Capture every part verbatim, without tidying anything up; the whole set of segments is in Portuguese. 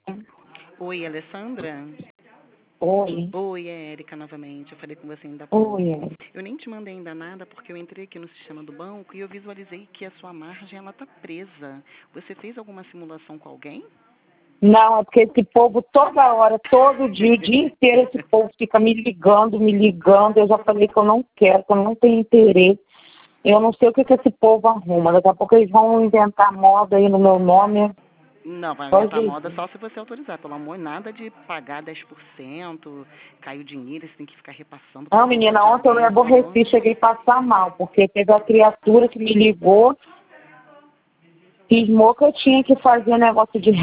Oi, Alessandra? Oi. Oi, é Érica novamente. Eu falei com você ainda há Oi, pouco. Érica. Eu nem te mandei ainda nada porque eu entrei aqui no sistema do banco e eu visualizei que a sua margem ela tá presa. Você fez alguma simulação com alguém? Não, é porque esse povo toda hora, todo dia, o dia inteiro, esse povo fica me ligando, me ligando. Eu já falei que eu não quero, que eu não tenho interesse. Eu não sei o que, que esse povo arruma. Daqui a pouco eles vão inventar moda aí no meu nome. Não, vai Só inventar moda Jesus. só se você autorizar. Pelo amor, nada de pagar dez por cento, caiu dinheiro, você tem que ficar repassando para Não, conta menina, de ontem eu me alguém, pelo amor aborreci, de cheguei Deus. a passar mal, porque teve a criatura que me ligou, cismou que eu tinha que fazer negócio de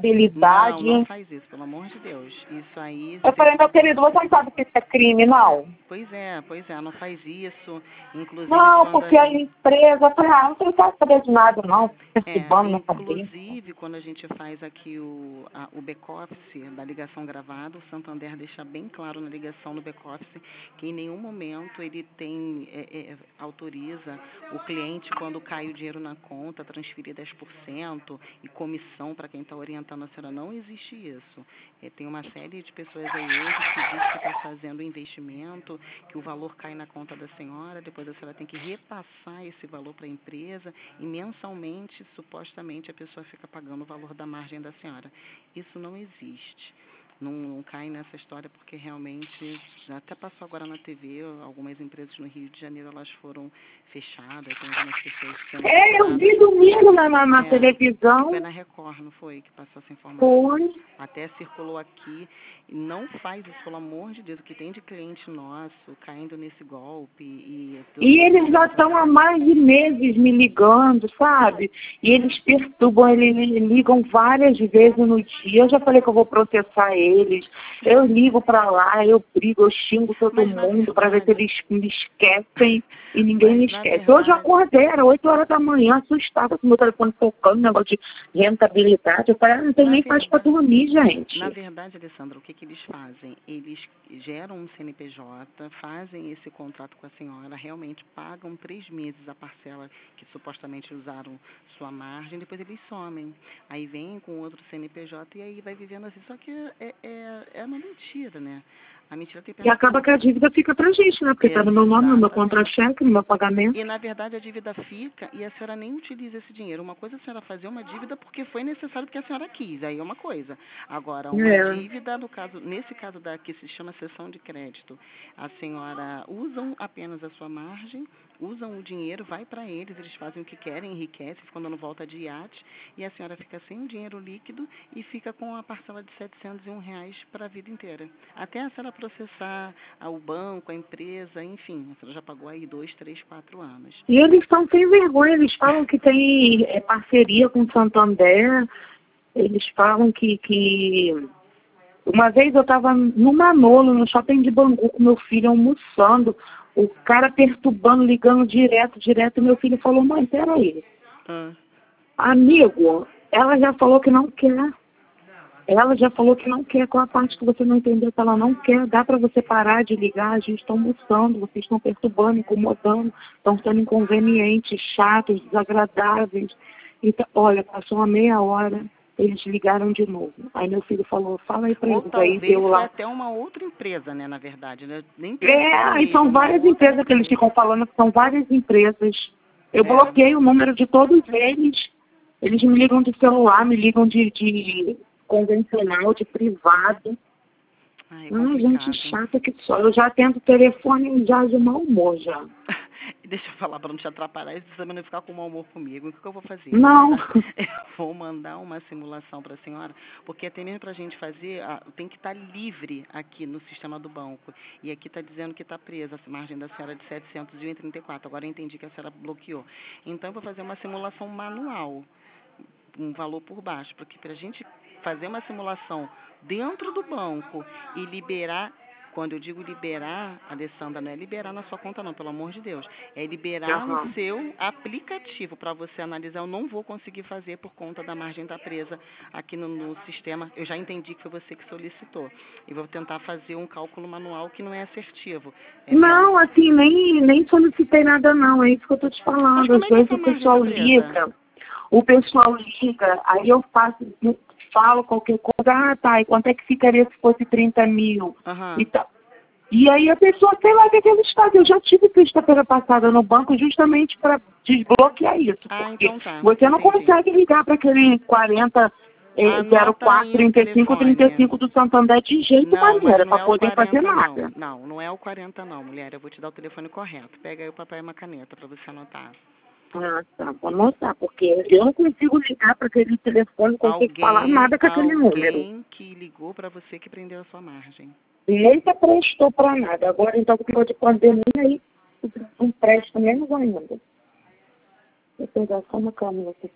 Não, rentabilidade. não faz isso, pelo amor de Deus. Isso aí, Eu se... falei, meu querido, você não sabe que isso é crime, não? Pois é, pois é, não faz isso. Inclusive Não, quando porque a a gente... empresa, eu falei, ah, não tenho que saber de nada, não. É, Perturbando minha cabeça. inclusive quando a gente faz aqui o, a, o back-office da ligação gravada, o Santander deixa bem claro na ligação do back-office que em nenhum momento ele tem, é, é, autoriza o cliente, quando cai o dinheiro na conta, transferir dez por cento e comissão para quem está orientando a senhora. Não existe isso. É, tem uma série de pessoas aí hoje que diz que está fazendo investimento, que o valor cai na conta da senhora, depois a senhora tem que repassar esse valor para a empresa e mensalmente, supostamente, a pessoa fica pagando o valor da margem da senhora. Isso não existe. Não, não cai nessa história porque realmente, já até passou agora na T V, algumas empresas no Rio de Janeiro elas foram fechadas, tem algumas pessoas sendo É, eu vi procuradas. domingo na, na, na É, foi televisão. na Record, não foi, que passou essa informação? Foi. Até circulou aqui. Não faz isso, pelo amor de Deus, o que tem de cliente nosso caindo nesse golpe e tudo E eles já isso. estão há mais de meses me ligando, sabe? E eles perturbam, eles me ligam várias vezes no dia. Eu já falei que eu vou processar eles. Eu ligo para lá, eu brigo, eu xingo todo Mas na mundo para ver se verdade, eles me esquecem e ninguém me mas na esquece. Hoje eu verdade, acordei, era oito horas da manhã, assustada com o meu telefone tocando, negócio de rentabilidade. Eu falei, ah, não tem na nem paz para verdade, dormir, na gente. verdade, Alessandra, o que, que eles fazem? Eles geram um C N P J, fazem esse contrato com a senhora, realmente pagam três meses a parcela que supostamente usaram sua margem, depois eles somem. Aí vem com outro C N P J e aí vai vivendo assim. Só que é, é, é uma mentira, né? A mentira tem E perna acaba que a curta. dívida fica pra gente, né? Porque tá no meu nome, no meu Exatamente. contra-cheque, no meu pagamento. E, na verdade, a dívida fica e a senhora nem utiliza esse dinheiro. Uma coisa é a senhora fazer uma dívida porque foi necessário, porque a senhora quis, aí é uma coisa. Agora, uma É. dívida, no caso, nesse caso da que se chama cessão de crédito, a senhora usam apenas a sua margem, usam o dinheiro, vai para eles, eles fazem o que querem, enriquecem, ficam dando volta de iate, e a senhora fica sem o dinheiro líquido e fica com a parcela de setecentos e um reais para a vida inteira. Até a senhora processar o banco, a empresa, enfim, a senhora já pagou aí dois, três, quatro anos. E eles estão sem vergonha, eles falam que tem é, parceria com o Santander, eles falam que, que... Uma vez eu estava no Manolo, no shopping de Bangu, com meu filho almoçando, o cara perturbando, ligando direto, direto, e meu filho falou, mãe, peraí, Ah. amigo, ela já falou que não quer. Ela já falou que não quer. Qual a parte que você não entendeu que ela não quer? Dá para você parar de ligar? A gente está almoçando, vocês estão perturbando, incomodando, estão sendo inconvenientes, chatos, desagradáveis. Então, olha, passou uma meia hora, eles ligaram de novo. Aí meu filho falou, fala aí para Ou eles. Aí talvez deu foi lá. até uma outra empresa, né, na verdade, né? Nem precisa É, ser do aí mesmo, são uma várias outra empresas que eles empresa. ficam falando que são várias empresas. Eu É. bloqueei o número de todos eles. Eles me ligam de celular, me ligam de, de convencional, de privado. Ai, é Ah, gente complicado. chata que só. Eu já tento telefone já de mau humor já. Deixa eu falar para não te atrapalhar e você também não ficar com mau humor comigo. O que eu vou fazer? Eu vou Não. mandar, eu vou mandar uma simulação para a senhora, porque até mesmo para a gente fazer, ah, tem que estar livre aqui no sistema do banco. E aqui está dizendo que está presa a margem da senhora de setecentos e trinta e quatro. Agora eu entendi que a senhora bloqueou. Então eu vou fazer uma simulação manual, um valor por baixo, porque para a gente fazer uma simulação dentro do banco e liberar, quando eu digo liberar, Alessandra, não é liberar na sua conta não, pelo amor de Deus, é liberar no Aham. seu aplicativo para você analisar. Eu não vou conseguir fazer por conta da margem da presa aqui no, no sistema. Eu já entendi que foi você que solicitou e vou tentar fazer um cálculo manual que não é assertivo. É real... Não, assim, nem, nem solicitei nada não, é isso que eu tô te Mas falando. como Às é que é vezes essa o margem tá pessoal presa? liga. o pessoal liga, aí eu faço, falo qualquer coisa, ah, tá, e quanto é que ficaria se fosse trinta mil? Aham. E, tá. E aí a pessoa, sei lá, o que que eles fazem. Eu já tive sexta-feira passada no banco justamente para desbloquear isso, Ah, porque então tá. você não Entendi. consegue ligar para aquele quarenta, eh, zero Anota quatro, aí o trinta e cinco, trinta e telefone. cinco do Santander de jeito Não, mas maneira, não para é o poder fazer quarenta não. nada. Não, não é o quarenta não, mulher. Eu vou te dar o telefone correto. Pega aí o papel e uma caneta para você anotar. Ah, tá, vou anotar, porque eu não consigo ligar para aquele telefone, não consigo falar Alguém, nada com aquele número. alguém que ligou para você que prendeu a sua margem. Nem se prestou para nada. Agora, então, com de pandemia, aí não presta menos ainda. Vou pegar só uma câmera aqui.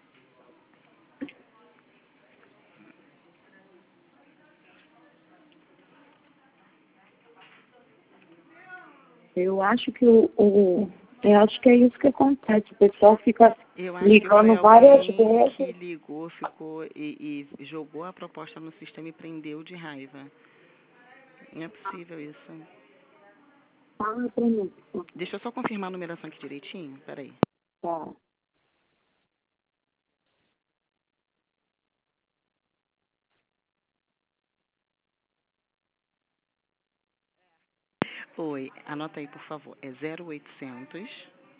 Eu acho que o, o eu acho que é isso que acontece. O pessoal fica Eu acho ligando que foi várias alguém vezes. que ligou, ficou e, e jogou a proposta no sistema e prendeu de raiva. Não é possível isso. Ah, pra mim. Deixa eu só confirmar a numeração aqui direitinho. Peraí. Tá. Oi, anota aí, por favor. É zero oitocentos.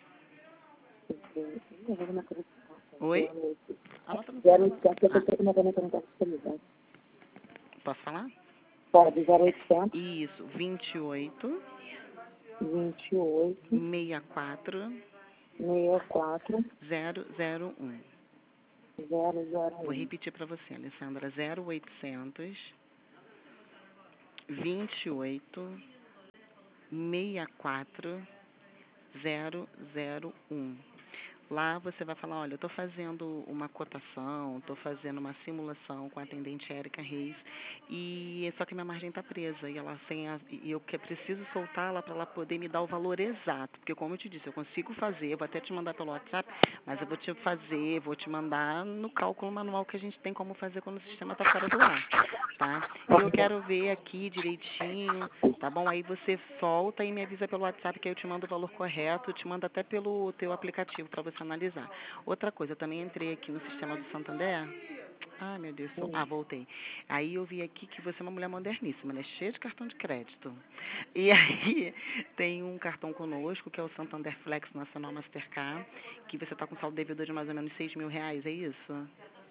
Oi? Anota no zero celular. oitocentos, eu Ah, pensei que não está disponível. posso falar? Pode, zero oitocentos, Isso, vinte e oito, vinte e oito, sessenta e quatro, sessenta e quatro, zero zero um. zero zero Vou um. repetir para você, Alessandra. zero oitocentos, vinte e oito, sessenta e quatro, zero zero um. Lá você vai falar, olha, eu estou fazendo uma cotação, estou fazendo uma simulação com a atendente Érica Reis, e só que minha margem está presa, e ela sem a, e eu que preciso soltá-la para ela poder me dar o valor exato, porque como eu te disse, eu consigo fazer, eu vou até te mandar pelo WhatsApp, mas eu vou te fazer, vou te mandar no cálculo manual que a gente tem como fazer quando o sistema está fora do ar, tá? E eu quero ver aqui direitinho, tá bom? Aí você solta e me avisa pelo WhatsApp que aí eu te mando o valor correto, eu te mando até pelo teu aplicativo para você analisar. Outra coisa, eu também entrei aqui no sistema do Santander. Ah, meu Deus. Sou... Ah, voltei. Aí eu vi aqui que você é uma mulher moderníssima, né? Cheia de cartão de crédito. E aí tem um cartão conosco, que é o Santander Flex Nacional Mastercard, que você está com saldo devedor de mais ou menos seis mil reais, é isso?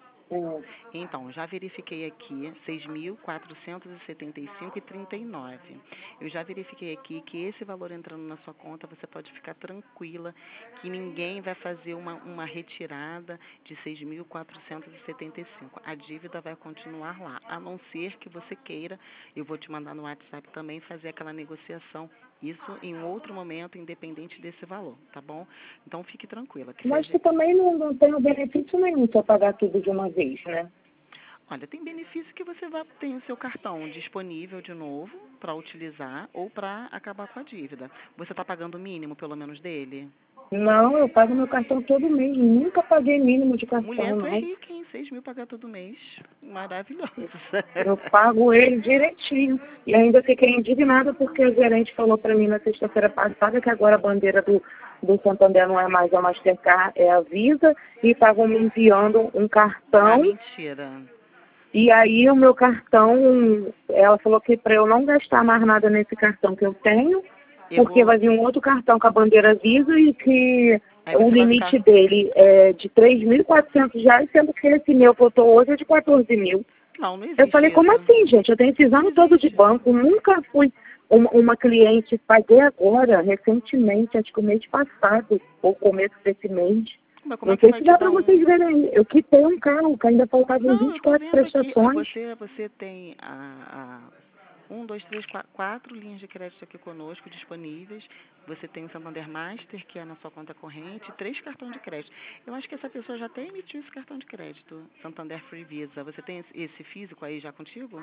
É. Então, já verifiquei aqui seis mil quatrocentos e setenta e cinco reais e trinta e nove centavos. Eu já verifiquei aqui que esse valor entrando na sua conta, você pode ficar tranquila que ninguém vai fazer uma, uma retirada de seis mil quatrocentos e setenta e cinco reais. A dívida vai continuar lá, a não ser que você queira, eu vou te mandar no WhatsApp também, fazer aquela negociação. Isso em um outro momento, independente desse valor, tá bom? Então, fique tranquila. Que Mas seja... que também não, não tem benefício nenhum se eu pagar tudo de uma vez, né? Olha, tem benefício que você vai ter o seu cartão disponível de novo para utilizar ou para acabar com a dívida. Você está pagando o mínimo, pelo menos, dele? Não, eu pago meu cartão todo mês. Nunca paguei mínimo de Mulher, cartão, tu é não. rica, hein? Seis mil pagar todo mês. Maravilhoso. Eu pago ele direitinho. E ainda fiquei indignada porque a gerente falou para mim na sexta-feira passada que agora a bandeira do, do Santander não é mais a Mastercard, é a Visa. E estavam me enviando um Ah, cartão. mentira. E aí o meu cartão, ela falou que para eu não gastar mais nada nesse cartão que eu tenho, Eu porque vou... vai vir um outro cartão com a bandeira Visa e que Aí o você vai limite ficar... dele é de três mil e quatrocentos reais, sendo que esse meu que eu estou hoje é de quatorze mil. Não, não existe Eu falei, como isso. assim, gente? Eu tenho esses Não anos todos de existe. banco, nunca fui uma, uma cliente, paguei agora, recentemente, acho que o mês passado, ou começo desse mês. Mas como Não é que sei vai se te dá para dar vocês um... verem aí. Eu quitei um carro, que ainda faltavam Não, vinte eu e tô quatro vendo aqui. prestações. Você, você tem a, a um, dois, três, quatro, quatro linhas de crédito aqui conosco disponíveis. Você tem o Santander Master, que é na sua conta corrente, e três cartões de crédito. Eu acho que essa pessoa já até emitiu esse cartão de crédito, Santander Free Visa. Você tem esse, esse físico aí já contigo?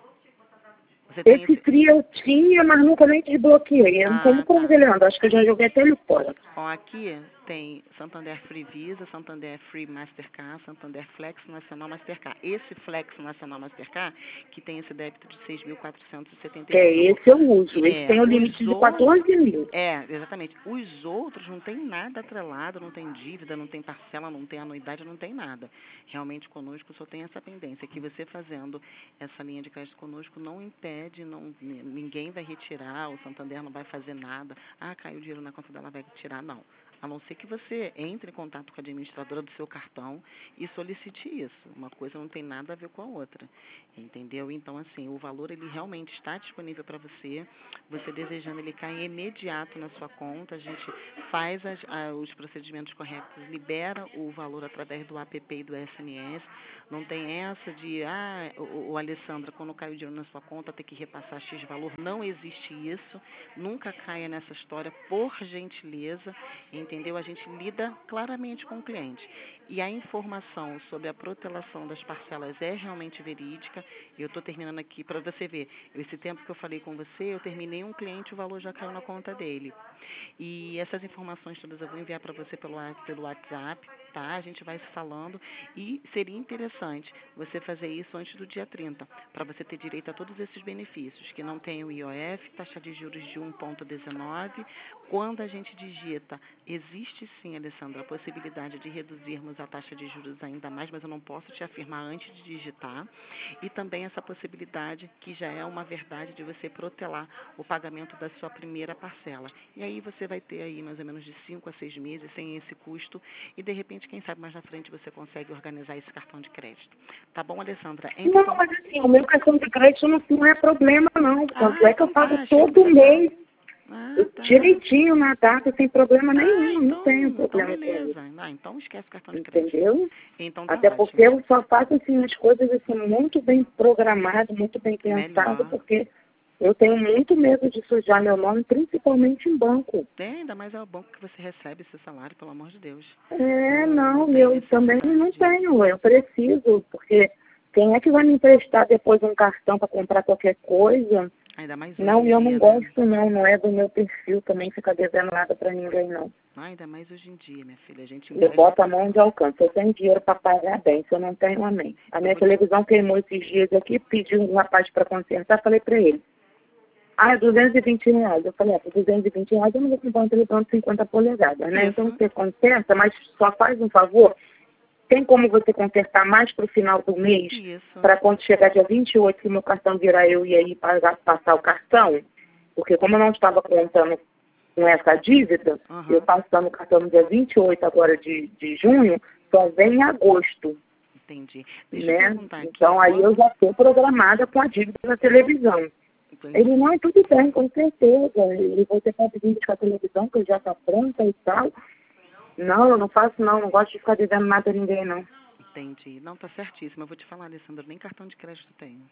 Você tem Esse esse... Free eu tinha, mas nunca nem desbloqueei. Eu não sei nem Ah, por onde tá. ele anda, acho que eu já joguei até ele fora. Ó, aqui tem Santander Free Visa, Santander Free Mastercard, Santander Flex Nacional Mastercard. Esse Flex Nacional Mastercard, que tem esse débito de seis mil quatrocentos e setenta e cinco. É, esse eu uso. Esse É, tem o limite de quatorze mil. É, exatamente. Os outros não tem nada atrelado, não tem dívida, não tem parcela, não tem anuidade, não tem nada. Realmente conosco só tem essa pendência, que você fazendo essa linha de crédito conosco não impede, não, ninguém vai retirar, o Santander não vai fazer nada. Ah, caiu o dinheiro na conta dela, vai tirar, não. A não ser que você entre em contato com a administradora do seu cartão e solicite isso. Uma coisa não tem nada a ver com a outra, entendeu? Então, assim, o valor, ele realmente está disponível para você. Você desejando, ele cai imediato na sua conta. A gente faz as, a, os procedimentos corretos, libera o valor através do app e do S M S. Não tem essa de, ah, o, o Alessandra, quando cai o dinheiro na sua conta, tem que repassar X valor. Não existe isso. Nunca caia nessa história, por gentileza, entendeu? A gente lida claramente com o cliente. E a informação sobre a protelação das parcelas é realmente verídica. Eu estou terminando aqui, para você ver, esse tempo que eu falei com você, eu terminei um cliente, o valor já caiu na conta dele. E essas informações todas eu vou enviar para você pelo, pelo WhatsApp, tá? A gente vai se falando e seria interessante você fazer isso antes do dia trinta, para você ter direito a todos esses benefícios, que não tem o I O F, taxa de juros de um vírgula dezenove. Quando a gente digita, existe sim, Alessandra, a possibilidade de reduzirmos a taxa de juros ainda mais, mas eu não posso te afirmar antes de digitar. E também essa possibilidade, que já é uma verdade, de você protelar o pagamento da sua primeira parcela. E aí você vai ter aí mais ou menos de cinco a seis meses sem esse custo e, de repente, quem sabe mais na frente você consegue organizar esse cartão de crédito. Tá bom, Alessandra? Então... Não, mas assim, o meu cartão de crédito não, não é problema, não. Tanto ah, é que eu pago tá, todo mês. Ah, tá. Direitinho na data, sem problema nenhum, ah, então, não tenho problema então com isso. beleza. Ah, então esquece o cartão de crédito. Entendeu? Então tá Até ótimo. porque eu só faço assim, as coisas assim, muito bem programado, muito bem pensado, porque eu tenho muito medo de sujar meu nome, principalmente em banco. Tem, ainda mais é o banco que você recebe seu salário, pelo amor de Deus. É, não, não, eu também não tenho, eu preciso, porque quem é que vai me emprestar depois um cartão para comprar qualquer coisa? Ainda mais não, hoje eu em não dia, gosto, né? não, não é do meu perfil também ficar devendo nada para ninguém, não. Ah, ainda mais hoje em dia, minha filha. A gente eu boto a mão de alcance. Eu tenho dinheiro para pagar bem, se eu não tenho, amém. A minha televisão queimou esses dias aqui, pedi um rapaz para consertar, falei para ele, ah, é duzentos e vinte reais. Eu falei, ah, por duzentos e vinte reais eu não vou comprar uma televisão de cinquenta polegadas, né? Então você conserta, mas só faz um favor, tem como você consertar mais para o final do mês, para quando chegar dia vinte e oito, que meu cartão virar, eu ia aí pagar, passar o cartão? Porque como eu não estava contando com essa dívida, uhum. eu passando o cartão no dia vinte e oito agora de, de junho, só vem em agosto. Entendi. Deixa né? eu perguntar então aqui, aí eu já estou programada com a dívida da televisão. Entendi. Ele, não, tudo bem, com certeza. E você pode vir com a televisão, que já está pronta e tal. Não, eu não faço não, não gosto de ficar devendo nada a ninguém, não. Entendi. Não, tá certíssimo. Eu vou te falar, Alessandra, nem cartão de crédito tenho.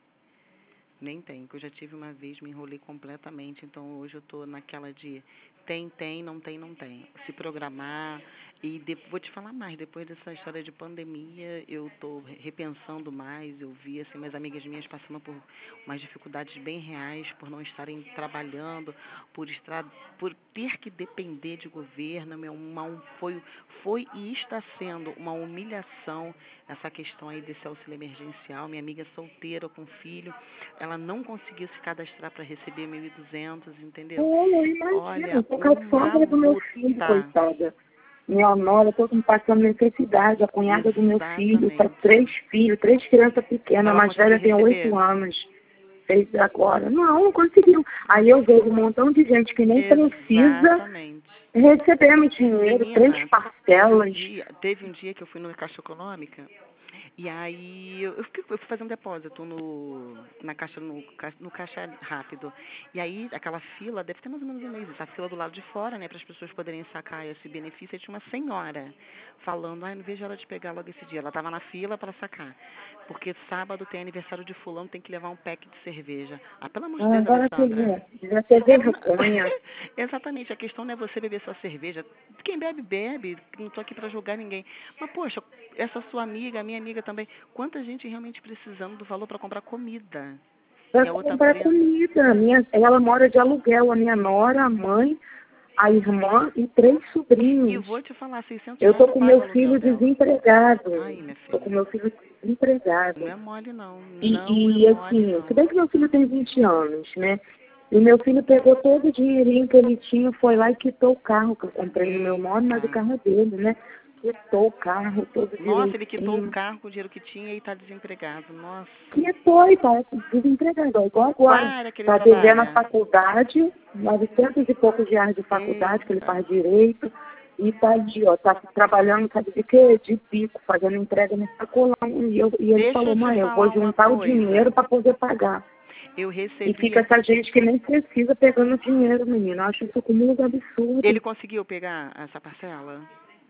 Nem tenho, que eu já tive uma vez, me enrolei completamente, então hoje eu estou naquela de tem, tem, não tem, não tem. Se programar e de, vou te falar mais, depois dessa história de pandemia, eu estou repensando mais, eu vi assim, minhas amigas minhas passando por umas dificuldades bem reais, por não estarem trabalhando, por, estar, por ter que depender de governo, uma, foi, foi e está sendo uma humilhação essa questão aí desse auxílio emergencial. Minha amiga solteira com filho, ela não conseguiu se cadastrar para receber mil e duzentos, entendeu? Eu imagino, olha, tô com a sogra do meu filho, coitada. Minha nora, tô passando necessidade, a cunhada do meu filho, tá três filhos, três crianças pequenas, a mais velha tem oito anos. Fez agora. Não, não conseguiu. Aí eu vejo um montão de gente que nem precisa recebendo dinheiro, Menina, três parcelas. Um dia, teve um dia que eu fui na Caixa Econômica. E aí eu, eu, fui, eu fui fazer um depósito no, na caixa, no, no caixa rápido. E aí aquela fila, deve ter mais ou menos um mês, a fila do lado de fora, né, para as pessoas poderem sacar esse benefício. E tinha uma senhora falando, ai, não vejo a hora de pegar logo esse dia. Ela estava na fila para sacar. Porque sábado tem aniversário de fulano, tem que levar um pack de cerveja. Ah, pelo amor de Deus, agora Alessandra. Já teve vergonha. Exatamente, a questão não é você beber sua cerveja. Quem bebe, bebe. Não estou aqui para julgar ninguém. Mas, poxa, essa sua amiga, a minha amiga também, quanta gente realmente precisando do valor para comprar comida? Para comprar comida. Minha, ela mora de aluguel, a minha nora, a mãe, a irmã e três E sobrinhos. vou te falar, seiscentos Eu reais tô eu com pago meu o aluguel filho dela. desempregado. Ai, minha Tô com filha, meu filho desempregado. não é mole não, E, não é e mole assim, se não. bem que meu filho tem vinte anos, né? E meu filho pegou todo o dinheirinho que ele tinha, foi lá e quitou o carro que eu comprei no meu nome, mas o Eita. carro é dele, né? Quitou o carro todo Nossa, ele quitou o direitinho. carro com o dinheiro que tinha e tá desempregado. Nossa. Quitou e tá desempregado, igual Qual agora. área que ele Tá devendo a trabalha? faculdade, novecentos e poucos reais de faculdade, que ele Eita. faz direito. E tá de, ó, tá trabalhando, sabe de quê? De pico, fazendo entrega no sacolão. E, eu, e ele Deixa falou, eu te mãe, eu vou falar uma juntar o dinheiro coisa. para poder pagar. Eu E recebi fica aqui. essa gente que nem precisa pegando dinheiro, menina. Eu acho isso comigo Ele absurdo. conseguiu pegar essa parcela?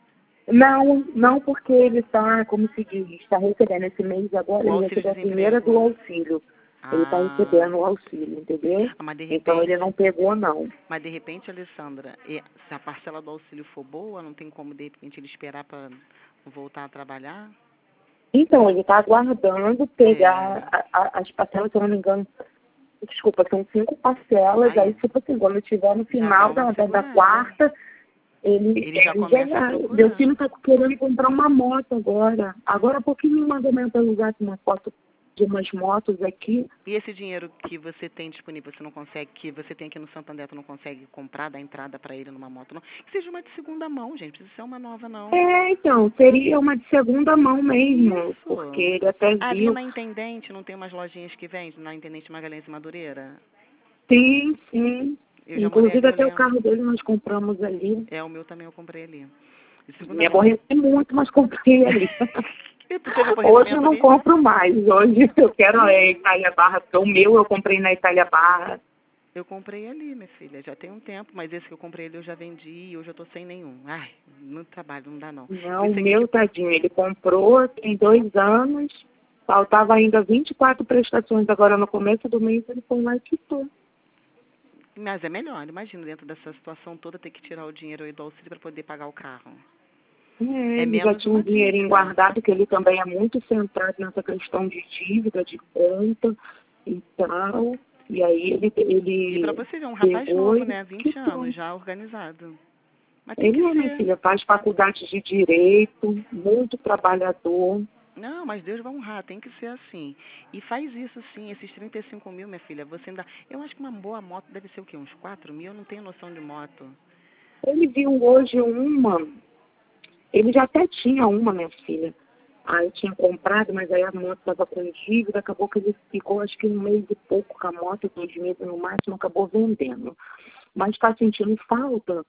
Não, não porque ele está, como se diz, está recebendo esse mês agora, O ele auxílio recebeu a primeira desemprego. do auxílio. Ele está Ah, recebendo o auxílio, entendeu? mas de Então ele repente, não pegou, não. mas de repente, Alessandra, e- se a parcela do auxílio for boa, não tem como de repente ele esperar para voltar a trabalhar? Então, ele está aguardando É. pegar a- a- as parcelas, se eu não me engano, desculpa, são cinco parcelas, aí Aí, tipo assim, quando tiver no já dá final uma da, da, da segurada. quarta, ele, Ele já ele já, começa a meu procurar. filho está querendo comprar uma moto agora. Agora há pouquinho me mandou mensagem uma foto de umas motos aqui. E esse dinheiro que você tem disponível, você não consegue, que você tem aqui no Santander, tu não consegue comprar, dar entrada para ele numa moto, não? Que seja uma de segunda mão, gente, precisa ser uma nova, não. É, então, seria uma de segunda mão mesmo, porque Isso. ele até Ali viu. na Intendente, não tem umas lojinhas que vendem, na Intendente Magalhães e Madureira? Sim, sim. Eu já morei ali, Inclusive eu até o lembro. carro dele nós compramos ali. É, o meu também eu comprei ali. De segunda Me mão. aborreci muito, mas comprei ali. E tu teve Hoje eu aborrecimento não ali? compro mais. Hoje eu quero a Não. Itália Barra. O meu eu comprei na Itália Barra. Eu comprei ali, minha filha, já tem um tempo, mas esse que eu comprei ali eu já vendi e hoje eu tô sem nenhum. Ai, muito trabalho, não dá não. Não, Por o isso aqui que meu tadinho, ele comprou tem dois anos, faltava ainda vinte e quatro prestações, agora no começo do mês ele foi lá e quitou. Mas é melhor, imagina, dentro dessa situação toda, ter que tirar o dinheiro aí do auxílio para poder pagar o carro. É, É ele já menos tinha um uma dinheirinho dívida. guardado, que ele também é muito centrado nessa questão de dívida, de conta e tal. E aí ele, E para ele você ver, um rapaz pegou novo, e né, vinte quitou. anos, já organizado. Mas tem que Ele é, minha ser. filha, faz faculdade de Direito, muito trabalhador. Não, mas Deus vai honrar, tem que ser assim. E faz isso sim, esses trinta e cinco mil, minha filha, você ainda... Eu acho que uma boa moto deve ser o quê? Uns quatro mil? Eu não tenho noção de moto. Ele viu hoje uma, ele já até tinha uma, minha filha. Aí eu tinha comprado, mas aí a moto estava com dívida, acabou que ele ficou acho que um mês e pouco com a moto, dois meses no máximo, acabou vendendo. Mas está sentindo falta,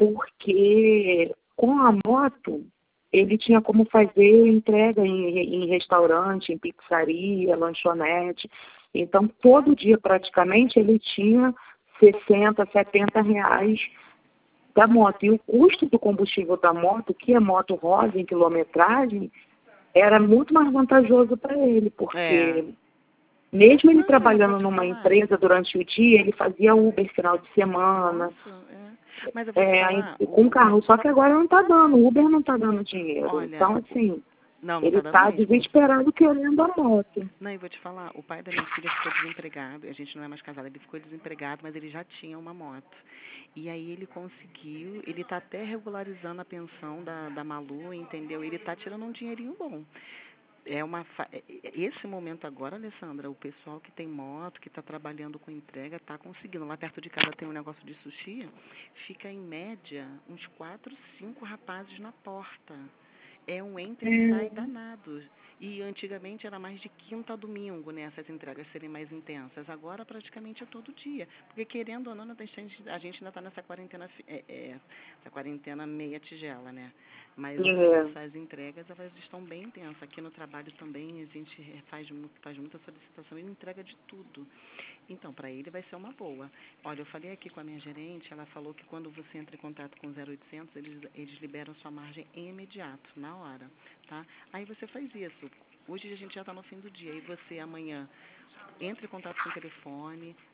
porque com a moto ele tinha como fazer entrega em, em restaurante, em pizzaria, lanchonete. Então, todo dia praticamente ele tinha sessenta, setenta reais da moto. E o custo do combustível da moto, que é moto rosa em quilometragem, era muito mais vantajoso para ele, É. porque mesmo ele Não, e eu vou trabalhando te numa falar. empresa durante o dia, ele fazia Uber final de semana, Nossa, é. Mas eu vou te é, falar, com o, o- carro. Só que agora não está dando, o Uber não está dando dinheiro. olha, Então, assim, não, não ele tá dando está mesmo. desesperado querendo a moto. Não, eu vou te falar, o pai da minha filha ficou desempregado, a gente não é mais casado, ele ficou desempregado, mas ele já tinha uma moto. E aí ele conseguiu, ele tá até regularizando a pensão da, da Malu, entendeu? Ele tá tirando um dinheirinho bom. É uma fa... Esse momento agora, Alessandra, o pessoal que tem moto, que está trabalhando com entrega, está conseguindo. Lá perto de casa tem um negócio de sushi, fica em média uns quatro, cinco rapazes na porta. É um entra e É, sai danado. E antigamente era mais de quinta a domingo, né, essas entregas serem mais intensas. Agora praticamente é todo dia. Porque querendo ou não, a gente, a gente ainda está nessa quarentena, é, é, essa quarentena meia tigela, né? Mas é, essas entregas, elas estão bem intensas. Aqui no trabalho também a gente faz, faz muita solicitação e entrega de tudo. Então, para ele vai ser uma boa. Olha, eu falei aqui com a minha gerente, ela falou que quando você entra em contato com o zero oitocentos, eles, eles liberam sua margem em imediato, na hora, tá? Aí você faz isso. Hoje a gente já está no fim do dia. Aí você amanhã entra em contato com o telefone,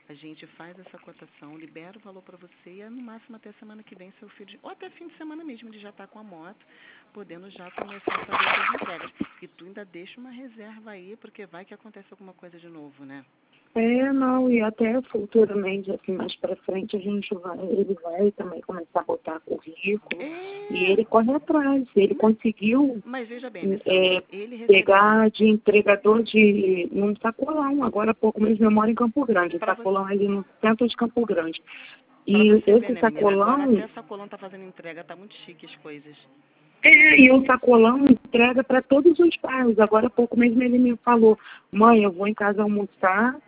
A gente faz essa cotação, libera o valor para você e é no máximo até semana que vem seu filho, ou até fim de semana mesmo, ele já está com a moto, podendo já começar a fazer essas entregas. E tu ainda deixa uma reserva aí, porque vai que acontece alguma coisa de novo, né? É, não, e até futuramente, assim, mais pra frente, a gente vai, ele vai também começar a botar currículo, É. e ele corre atrás, ele conseguiu Mas veja bem, Alessandra, é, ele recebeu... pegar de entregador de num sacolão, agora há pouco mesmo eu moro em Campo Grande, Pra sacolão você... ali no centro de Campo Grande. Pra E você ver, esse né, menina? Agora sacolão, até sacolão tá fazendo entrega, tá muito chique as coisas. é, e o sacolão entrega para todos os bairros. Agora há pouco mesmo ele me falou, mãe, eu vou em casa almoçar,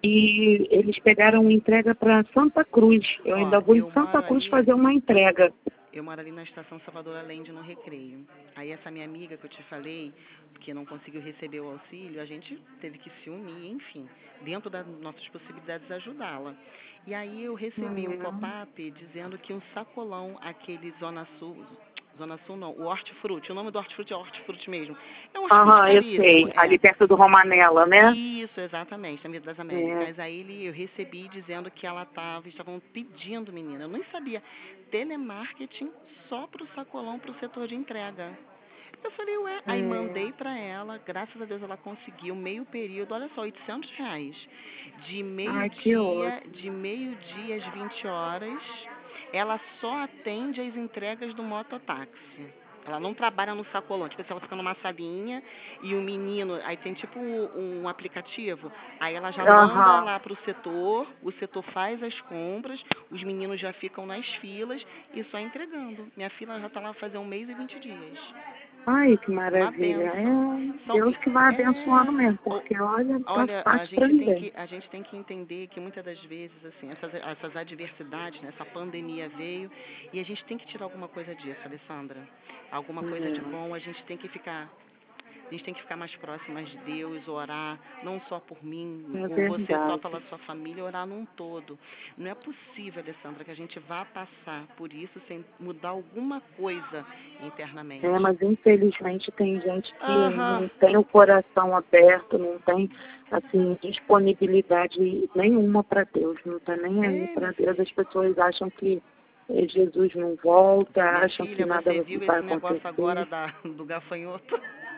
e eles pegaram entrega para Santa Cruz. Eu Ó, ainda vou em eu Santa moro Cruz ali, fazer uma entrega. eu moro ali na estação Salvador Allende, no Recreio. Aí essa minha amiga que eu te falei, que não conseguiu receber o auxílio, a gente teve que se unir, enfim, dentro das nossas possibilidades, ajudá-la. E aí eu recebi um Uhum. pop-up dizendo que um sacolão, aquele Zona Sul, Zona Sul não, o Hortifruti, o nome do Hortifruti é Hortifruti mesmo. É um hortifruti Aham, eu caríssimo, sei. é. Ali perto do Romanela, né? Isso, exatamente, na Avenida das É. Américas. Aí ele, eu recebi dizendo que ela estava, estavam pedindo, menina, eu nem sabia, telemarketing só para o sacolão, para o setor de entrega. Eu falei, ué, aí É. mandei para ela, graças a Deus ela conseguiu, meio período, olha só, oitocentos reais, de Ai, que meio-dia, ótimo. de meio-dia às vinte horas, ela só atende as entregas do mototáxi. Ela não trabalha no sacolão, tipo assim, ela fica numa salinha e o menino, aí tem tipo um, um aplicativo, aí ela já manda Aham. lá pro setor, o setor faz as compras, os meninos já ficam nas filas e só entregando. Minha filha já tá lá fazendo um mês e vinte dias. Ai, que Uma maravilha. benção. É São, Deus que vai abençoando é, mesmo, o- porque olha, tá olha, a fácil para gente tem ninguém. que a gente tem que entender que muitas das vezes assim essas, essas adversidades, né, essa pandemia veio e a gente tem que tirar alguma coisa disso, Alessandra. Alguma coisa de É, bom, a gente tem que ficar a gente tem que ficar mais próximas de Deus, orar, não só por mim, é ou você só verdade. pela sua família, orar num todo. Não é possível, Alessandra, que a gente vá passar por isso sem mudar alguma coisa É, internamente. mas infelizmente tem gente que Aham. não tem o coração aberto, não tem, assim, disponibilidade nenhuma para Deus, não tá nem aí É, para minha Deus. filha. As pessoas acham que eh, Jesus não volta, Minha acham que filha, nada você vai viu vai esse negócio agora acontecer. da, do gafanhoto?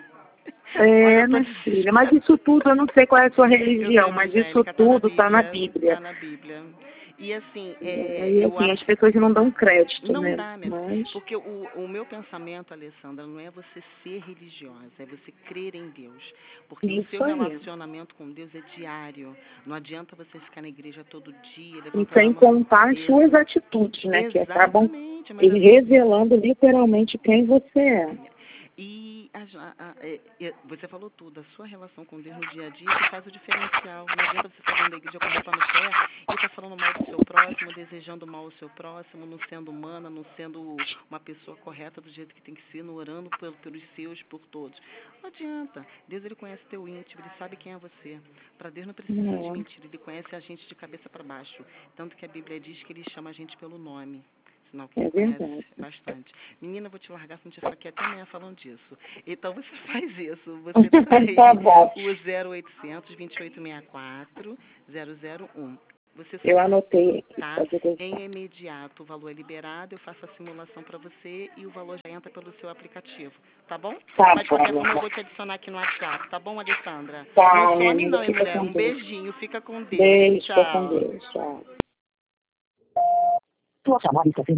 Olha, eu É, tô minha filha, mas desesperada. isso tudo, eu não sei qual é a sua Eu religião, sou mas isso evangélica, tá na tudo está na Bíblia, Bíblia. tá na Bíblia. E assim, É, é, e eu assim, as acho. pessoas não dão crédito, Não né? dá, minha filha. Mas Porque o, o meu pensamento, Alessandra, não é você ser religiosa, é você crer em Deus. Porque o seu isso aí. relacionamento com Deus é diário. Não adianta você ficar na igreja todo dia, E levantando a sem mão. contar as suas Exa- atitudes, né? Que acabam Exatamente, mas assim, revelando literalmente quem você é. e a, a, a, é, é, você falou tudo, a sua relação com Deus no dia a dia que faz o diferencial. Não adianta você estar dentro da igreja com a roupa no pé e estar falando mal do seu próximo, desejando mal ao seu próximo, não sendo humana, não sendo uma pessoa correta do jeito que tem que ser, não orando por, pelos seus, por todos. Não adianta. Deus, ele conhece teu íntimo, ele sabe quem é você. Para Deus não precisa de É, mentira, ele conhece a gente de cabeça para baixo. Tanto que a Bíblia diz que ele chama a gente pelo nome. Sinal que ele é conhece verdade. bastante. Menina, eu vou te largar, se não te ficar aqui até amanhã falando disso. Então você faz isso. Você Tá traz bom. o zero oitocentos, vinte e oito sessenta e quatro, zero zero um. Você Eu só, anotei aqui, tá? pode deixar. Em imediato o valor é liberado, eu faço a simulação para você e o valor já entra pelo seu aplicativo. Tá bom? Tá Mas de qualquer bom. forma eu vou te adicionar aqui no WhatsApp. Tá bom, Alessandra? Não Tá, minha some amiga, não, hein, fica mulher? com Um Deus. beijinho. Fica com Deus. Beijo, fica com Tchau. Deus. Tchau.